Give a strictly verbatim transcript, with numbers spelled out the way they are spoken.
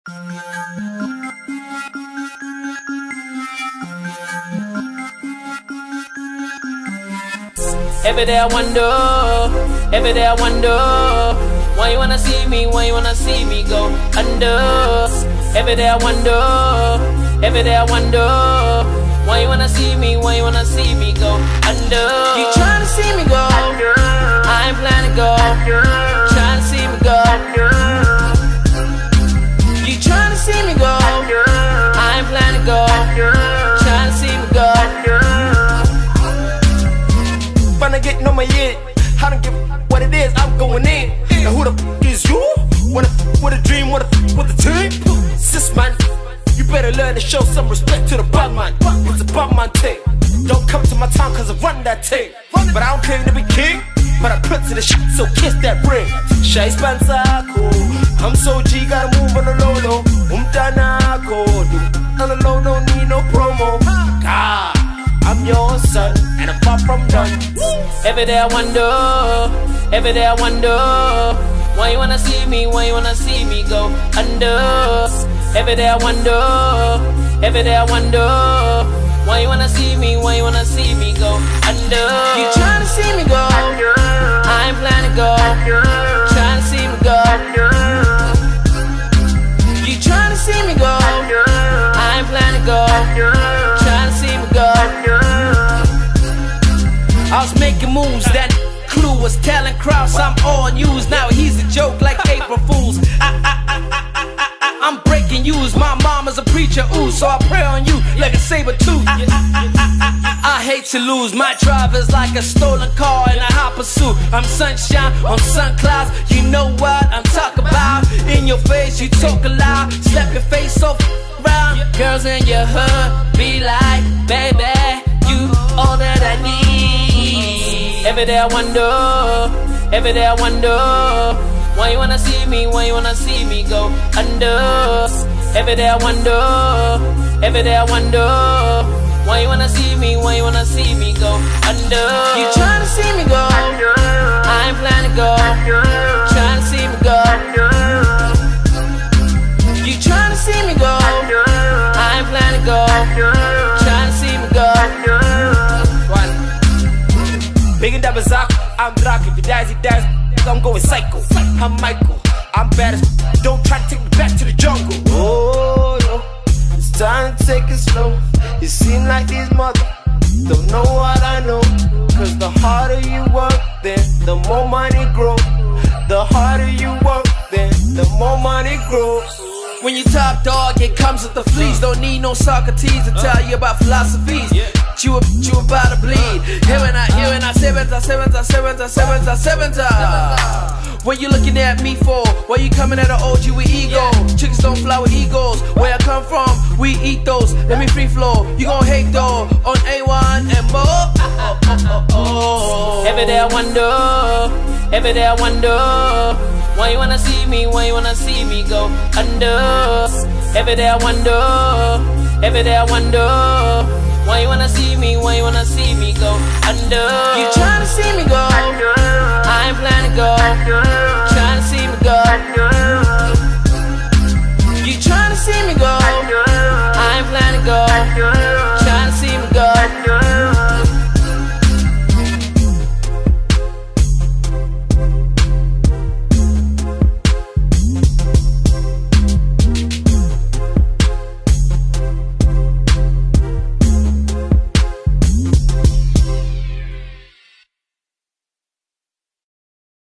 Every day I wonder, every day I wonder, why you wanna see me, why you wanna see me go under. Every day I wonder, every day I wonder, why you wanna see me, why you wanna see me go under. You trying to see me go under, I ain't planning to go under. Trying to see me go under. You trying to see me go under, I ain't planning to go under. Trying to see me go under. Finna getting on my head, I don't give a what it is, I'm going in. Now who the f is you? What a f with a dream, what a f with a team? Sis man, you better learn to show some respect to the bad man. It's a bad man thing. Don't come to my town cause I run that thing. But I don't claim to be king, but I put to the shit, so kiss that ring. Shay Spencer, cool. I'm so G, gotta move on the low low. Um dana cold. On the low, don't need no promo. God, I'm your son, and I'm far from done. Every day I wonder, every day I wonder, why you wanna see me, why you wanna see me go under. Every day I wonder, every day I wonder, why you wanna see me, why you wanna see me go under. You trying to see me go under, I ain't planning to go under. Trying to see me go under. You trying to see me go under, I ain't planning to go under. Trying to see me go under. I was making moves, that Clue was telling crowds I'm on news. Now he's a joke like April Fools. I, I, I, I, I, I, I'm breaking news. My mama's a preacher, ooh, so I pray on you like a saber tooth. I, I, I, I, I hate to lose. My driver's like a stolen car in a hot pursuit. I'm sunshine on sun clouds. You know what I'm talking about. In your face, you talk aloud. Slap your face so round. Girls in your hood be like, baby, you all that I need. Every day I wonder, every day I wonder, why you wanna see me, why you wanna see me go under. Every day I wonder, every day I wonder, why you wanna see me, why you wanna see me go under. You trying to see me go under, I ain't planning to go under. Trying to see me go under. You trying to see me go under, I ain't planning to go under. Trying to see me go under. Big and double Zach, I'm Drac. If you die, he dies, I'm going psycho. I'm Michael, I'm bad as don't try to take me back to the jungle. Oh, yo, it's time to take it slow. You seem like these mother don't know what I know. Cause the harder you work, then the more money grows. The harder you work, then the more money grows. When you top dog, it comes with the fleas. Don't need no Socrates to tell you about philosophies. You, you about to bleed. Here and I, here and I, seventa, seventa, seventa, seventa, seventa. What you looking at me for? Why you coming at an O G with ego? Chickens don't fly with egos. Where I come from, we eat those. Let me free flow. You gon' hate though on A one and more. Oh, oh, oh, oh. Every day I wonder, every day I wonder, why you wanna see me, why you wanna see me go under. Every day I wonder, every day I wonder, why you wanna see me, why you wanna see me go under. You trying to see me go under, I ain't planning to go under. Trying to see me go under. You trying to see me go